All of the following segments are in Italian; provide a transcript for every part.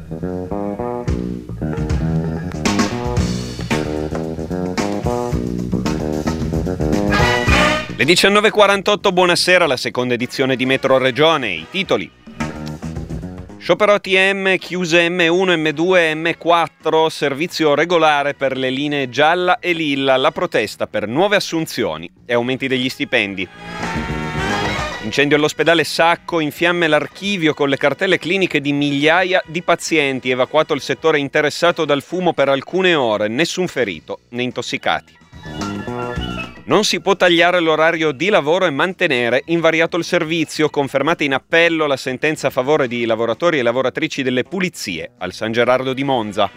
Le 19.48, buonasera, la seconda edizione di Metro Regione. I titoli: sciopero ATM, chiuse M1, M2 e M4, servizio regolare per le linee gialla e lilla, la protesta per nuove assunzioni e aumenti degli stipendi. Incendio all'ospedale Sacco, in fiamme l'archivio con le cartelle cliniche di migliaia di pazienti, evacuato il settore interessato dal fumo per alcune ore, nessun ferito né intossicati. Non si può tagliare l'orario di lavoro e mantenere invariato il servizio, confermata in appello la sentenza a favore di lavoratori e lavoratrici delle pulizie al San Gerardo di Monza.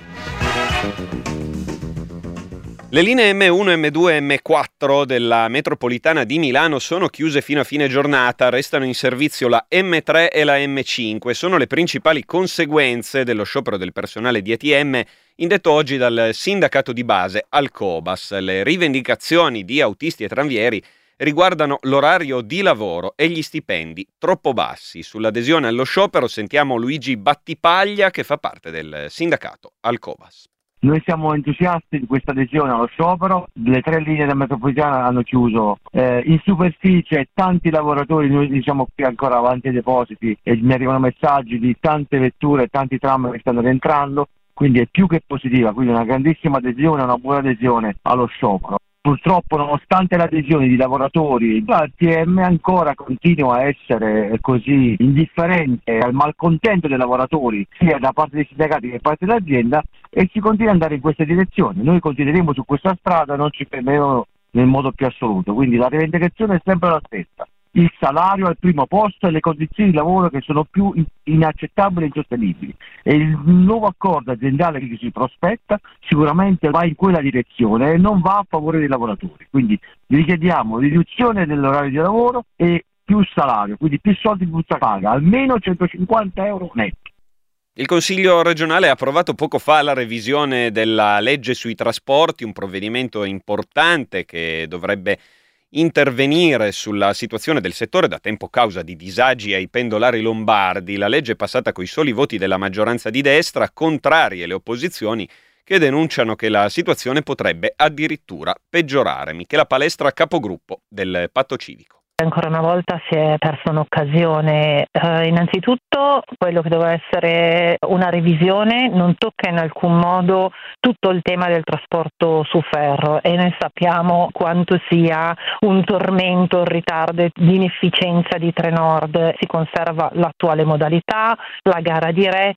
Le linee M1, M2 e M4 della metropolitana di Milano sono chiuse fino a fine giornata, restano in servizio la M3 e la M5. Sono le principali conseguenze dello sciopero del personale di ATM indetto oggi dal sindacato di base Alcobas. Le rivendicazioni di autisti e tranvieri riguardano l'orario di lavoro e gli stipendi troppo bassi. Sull'adesione allo sciopero sentiamo Luigi Battipaglia, che fa parte del sindacato Alcobas. Noi siamo entusiasti di questa adesione allo sciopero. Le 3 linee della metropolitana hanno chiuso. In superficie tanti lavoratori, noi diciamo qui ancora avanti ai depositi, e mi arrivano messaggi di tante vetture, tanti tram che stanno rientrando, quindi è più che positiva, quindi una grandissima adesione, una buona adesione allo sciopero. Purtroppo, nonostante l'adesione di lavoratori, l'ATM ancora continua a essere così indifferente al malcontento dei lavoratori, sia da parte dei sindacati che da parte dell'azienda, e si continua ad andare in questa direzione. Noi continueremo su questa strada, non ci fermeremo nel modo più assoluto, quindi la rivendicazione è sempre la stessa. Il salario al primo posto e le condizioni di lavoro che sono più inaccettabili e insostenibili, e il nuovo accordo aziendale che si prospetta sicuramente va in quella direzione e non va a favore dei lavoratori. Quindi vi chiediamo riduzione dell'orario di lavoro e più salario, quindi più soldi in busta paga, almeno 150 euro netti. Il Consiglio regionale ha approvato poco fa la revisione della legge sui trasporti, un provvedimento importante che dovrebbe intervenire sulla situazione del settore da tempo causa di disagi ai pendolari lombardi. La legge è passata coi soli voti della maggioranza di destra, contrarie le opposizioni che denunciano che la situazione potrebbe addirittura peggiorare. Michela Palestra, capogruppo del Patto Civico. Ancora una volta si è persa un'occasione. Innanzitutto quello che doveva essere una revisione non tocca in alcun modo tutto il tema del trasporto su ferro, e noi sappiamo quanto sia un tormento il ritardo di inefficienza di Trenord. Si conserva l'attuale modalità, la gara diretta,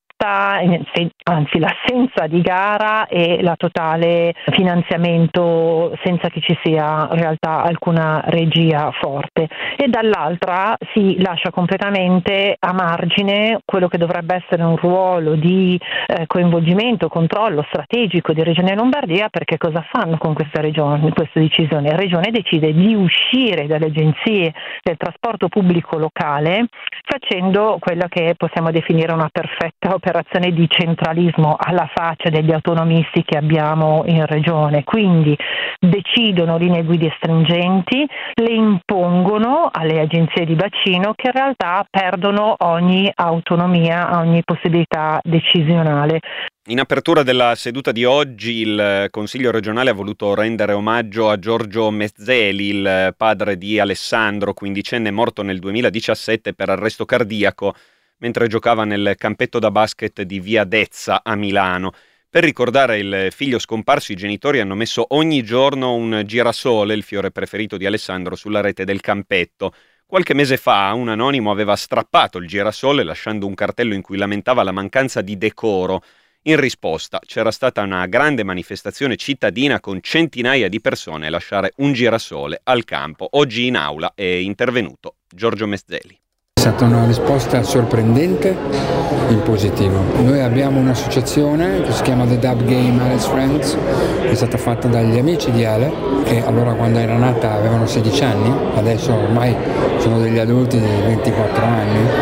anzi l'assenza di gara e la totale finanziamento senza che ci sia in realtà alcuna regia forte, e dall'altra si lascia completamente a margine quello che dovrebbe essere un ruolo di coinvolgimento, controllo strategico di Regione Lombardia. Perché cosa fanno con questa decisione? La Regione decide di uscire dalle agenzie del trasporto pubblico locale, facendo quella che possiamo definire una perfetta operazione di centralismo alla faccia degli autonomisti che abbiamo in Regione. Quindi decidono linee guida stringenti, le impongono alle agenzie di bacino, che in realtà perdono ogni autonomia, ogni possibilità decisionale. In apertura della seduta di oggi il Consiglio regionale ha voluto rendere omaggio a Giorgio Mezzeli, il padre di Alessandro, quindicenne morto nel 2017 per arresto cardiaco mentre giocava nel campetto da basket di Via Dezza a Milano. Per ricordare il figlio scomparso, i genitori hanno messo ogni giorno un girasole, il fiore preferito di Alessandro, sulla rete del campetto. Qualche mese fa un anonimo aveva strappato il girasole lasciando un cartello in cui lamentava la mancanza di decoro. In risposta c'era stata una grande manifestazione cittadina con centinaia di persone a lasciare un girasole al campo. Oggi in aula è intervenuto Giorgio Mezzeli. È stata una risposta sorprendente in positivo. Noi abbiamo un'associazione che si chiama The Dub Game Ale's Friends, che è stata fatta dagli amici di Ale, che allora quando era nata avevano 16 anni, adesso ormai sono degli adulti di 24 anni,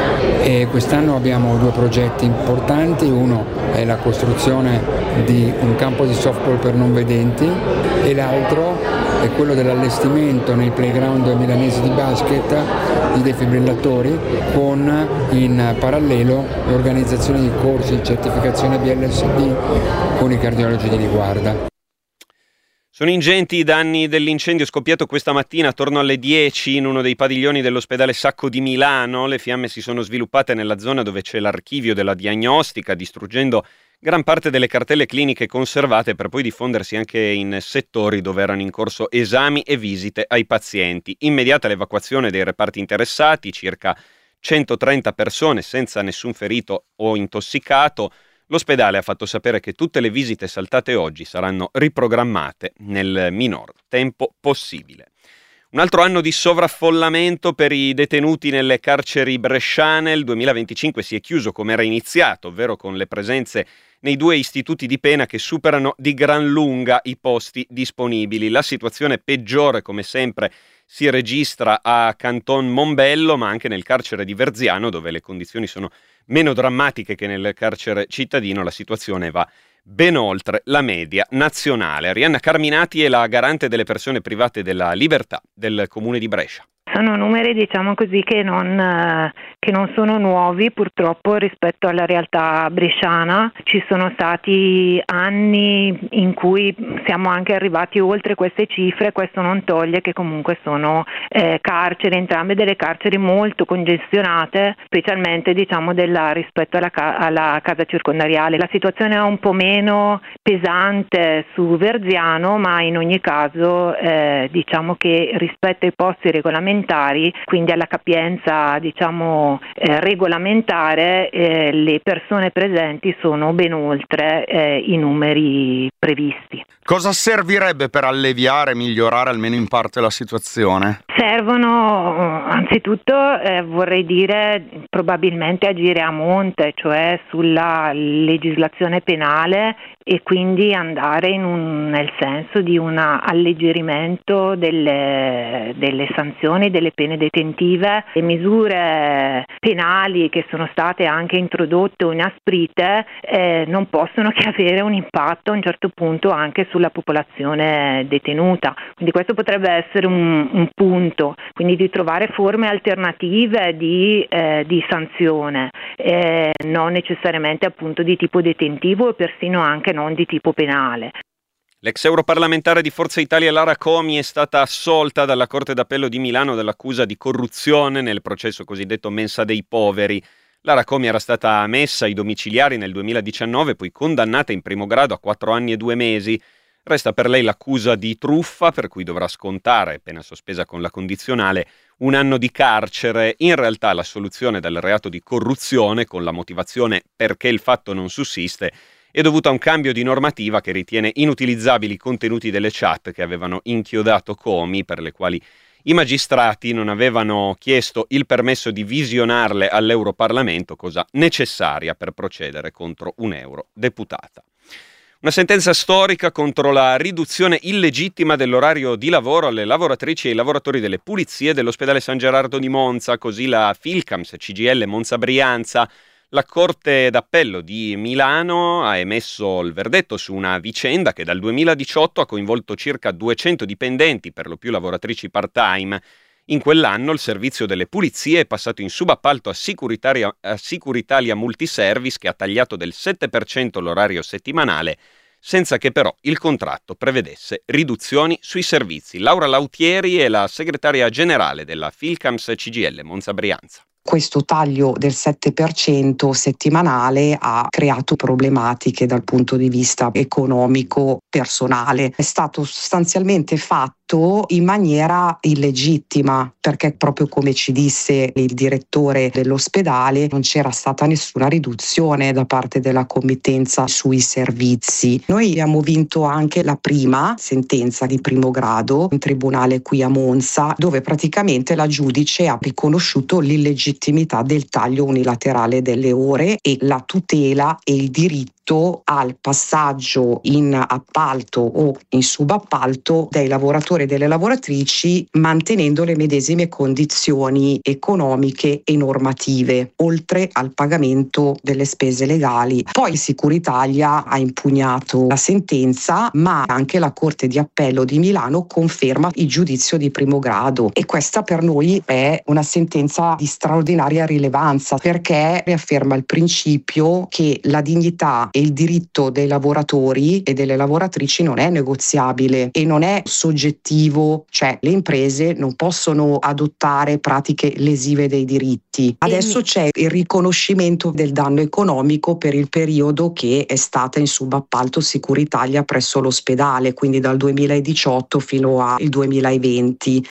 e quest'anno abbiamo 2 progetti importanti. Uno è la costruzione di un campo di softball per non vedenti e l'altro è quello dell'allestimento nei playground milanesi di basket di defibrillatori, con in parallelo l'organizzazione di corsi di certificazione BLSD con i cardiologi di Niguarda. Sono ingenti i danni dell'incendio scoppiato questa mattina attorno alle 10 in uno dei padiglioni dell'ospedale Sacco di Milano. Le fiamme si sono sviluppate nella zona dove c'è l'archivio della diagnostica, distruggendo gran parte delle cartelle cliniche conservate, per poi diffondersi anche in settori dove erano in corso esami e visite ai pazienti. Immediata l'evacuazione dei reparti interessati, circa 130 persone senza nessun ferito o intossicato. L'ospedale ha fatto sapere che tutte le visite saltate oggi saranno riprogrammate nel minor tempo possibile. Un altro anno di sovraffollamento per i detenuti nelle carceri bresciane. Il 2025 si è chiuso come era iniziato, ovvero con le presenze nei 2 istituti di pena che superano di gran lunga i posti disponibili. La situazione peggiore, come sempre, si registra a Canton Mombello, ma anche nel carcere di Verziano, dove le condizioni sono meno drammatiche che nel carcere cittadino. La situazione va ben oltre la media nazionale. Arianna Carminati è la garante delle persone private della libertà del Comune di Brescia. Sono numeri, diciamo così, che non sono nuovi purtroppo rispetto alla realtà bresciana. Ci sono stati anni in cui siamo anche arrivati oltre queste cifre. Questo non toglie che comunque sono carceri, entrambe delle carceri molto congestionate, specialmente rispetto alla casa circondariale. La situazione è un po' meno pesante su Verziano, ma in ogni caso diciamo che rispetto ai posti regolamentari, quindi alla capienza regolamentare, le persone presenti sono ben oltre i numeri previsti. Cosa servirebbe per alleviare e migliorare almeno in parte la situazione? Servono anzitutto, vorrei dire, probabilmente agire a monte, cioè sulla legislazione penale, e quindi andare nel senso di un alleggerimento delle sanzioni, delle pene detentive. Le misure penali che sono state anche introdotte o inasprite non possono che avere un impatto a un certo punto anche sulla popolazione detenuta. Quindi questo potrebbe essere un punto, quindi di trovare forme alternative di sanzione, non necessariamente appunto di tipo detentivo e persino anche non di tipo penale. L'ex europarlamentare di Forza Italia Lara Comi è stata assolta dalla Corte d'Appello di Milano dall'accusa di corruzione nel processo cosiddetto Mensa dei Poveri. Lara Comi era stata messa ai domiciliari nel 2019, poi condannata in primo grado a 4 anni e 2 mesi. Resta per lei l'accusa di truffa, per cui dovrà scontare, pena sospesa con la condizionale, 1 anno di carcere. In realtà la soluzione dal reato di corruzione, con la motivazione perché il fatto non sussiste, è dovuta a un cambio di normativa che ritiene inutilizzabili i contenuti delle chat che avevano inchiodato Comi, per le quali i magistrati non avevano chiesto il permesso di visionarle all'Europarlamento, cosa necessaria per procedere contro un eurodeputata. Una sentenza storica contro la riduzione illegittima dell'orario di lavoro alle lavoratrici e ai lavoratori delle pulizie dell'ospedale San Gerardo di Monza, così la Filcams CGIL Monza Brianza. La Corte d'Appello di Milano ha emesso il verdetto su una vicenda che dal 2018 ha coinvolto circa 200 dipendenti, per lo più lavoratrici part-time. In quell'anno il servizio delle pulizie è passato in subappalto a Sicuritalia Multiservice, che ha tagliato del 7% l'orario settimanale, senza che però il contratto prevedesse riduzioni sui servizi. Laura Lautieri è la segretaria generale della Filcams CGIL Monza Brianza. Questo taglio del 7% settimanale ha creato problematiche dal punto di vista economico personale. È stato sostanzialmente fatto in maniera illegittima, perché proprio come ci disse il direttore dell'ospedale non c'era stata nessuna riduzione da parte della committenza sui servizi. Noi abbiamo vinto anche la prima sentenza di primo grado in tribunale qui a Monza, dove praticamente la giudice ha riconosciuto l'illegittimità del taglio unilaterale delle ore e la tutela e il diritto al passaggio in appalto o in subappalto dei lavoratori e delle lavoratrici, mantenendo le medesime condizioni economiche e normative, oltre al pagamento delle spese legali. Poi Sicuritalia ha impugnato la sentenza, ma anche la Corte di Appello di Milano conferma il giudizio di primo grado, e questa per noi è una sentenza di straordinaria rilevanza, perché riafferma il principio che la dignità e il diritto dei lavoratori e delle lavoratrici non è negoziabile e non è soggettivo, cioè le imprese non possono adottare pratiche lesive dei diritti. Adesso c'è il riconoscimento del danno economico per il periodo che è stata in subappalto Sicuritalia presso l'ospedale, quindi dal 2018 fino al 2020.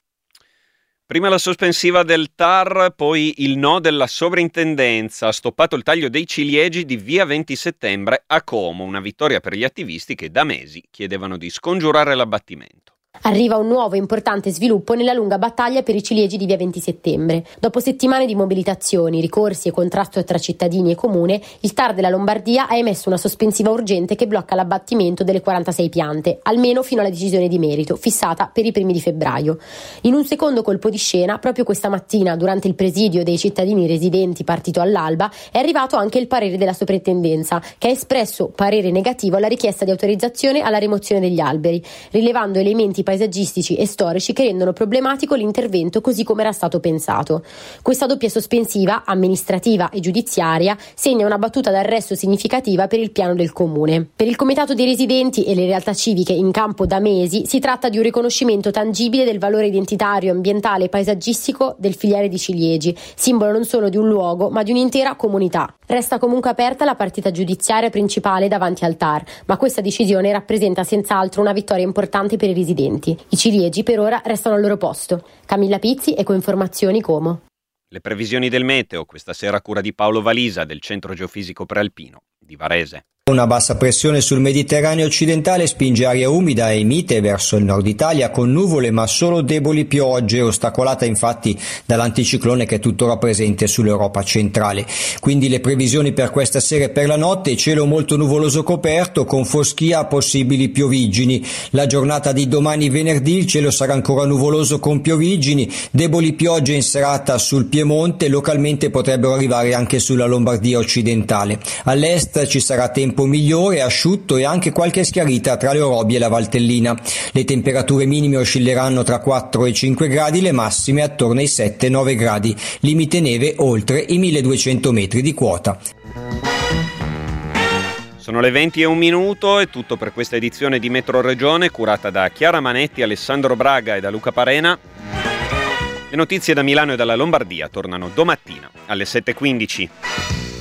Prima la sospensiva del TAR, poi il no della sovrintendenza. Ha stoppato il taglio dei ciliegi di via 20 settembre a Como, una vittoria per gli attivisti che da mesi chiedevano di scongiurare l'abbattimento. Arriva un nuovo e importante sviluppo nella lunga battaglia per i ciliegi di via 20 settembre. Dopo settimane di mobilitazioni, ricorsi e contrasto tra cittadini e comune, il TAR della Lombardia ha emesso una sospensiva urgente che blocca l'abbattimento delle 46 piante, almeno fino alla decisione di merito, fissata per i primi di febbraio. In un secondo colpo di scena, proprio questa mattina, durante il presidio dei cittadini residenti partito all'alba, è arrivato anche il parere della soprintendenza, che ha espresso parere negativo alla richiesta di autorizzazione alla rimozione degli alberi, rilevando elementi paesaggistici e storici che rendono problematico l'intervento così come era stato pensato. Questa doppia sospensiva, amministrativa e giudiziaria, segna una battuta d'arresto significativa per il piano del comune. Per il comitato dei residenti e le realtà civiche in campo da mesi si tratta di un riconoscimento tangibile del valore identitario, ambientale e paesaggistico del filiere di ciliegi, simbolo non solo di un luogo ma di un'intera comunità. Resta comunque aperta la partita giudiziaria principale davanti al TAR, ma questa decisione rappresenta senz'altro una vittoria importante per i residenti. I ciliegi per ora restano al loro posto. Camilla Pizzi, Ecoinformazioni, Como. Le previsioni del meteo questa sera a cura di Paolo Valisa del Centro Geofisico Prealpino di Varese. Una bassa pressione sul Mediterraneo occidentale spinge aria umida e mite verso il nord Italia con nuvole ma solo deboli piogge, ostacolata infatti dall'anticiclone che è tuttora presente sull'Europa centrale. Quindi le previsioni per questa sera e per la notte: cielo molto nuvoloso coperto con foschia, possibili pioviggini. La giornata di domani venerdì il cielo sarà ancora nuvoloso con pioviggini, deboli piogge in serata sul Piemonte, localmente potrebbero arrivare anche sulla Lombardia occidentale. All'est ci sarà tempo migliore, asciutto e anche qualche schiarita tra le Orobie e la Valtellina. Le temperature minime oscilleranno tra 4 e 5 gradi, le massime attorno ai 7-9 gradi. Limite neve oltre i 1200 metri di quota. Sono le 20:01, è tutto per questa edizione di Metro Regione curata da Chiara Manetti, Alessandro Braga e da Luca Parena. Le notizie da Milano e dalla Lombardia tornano domattina alle 7:15.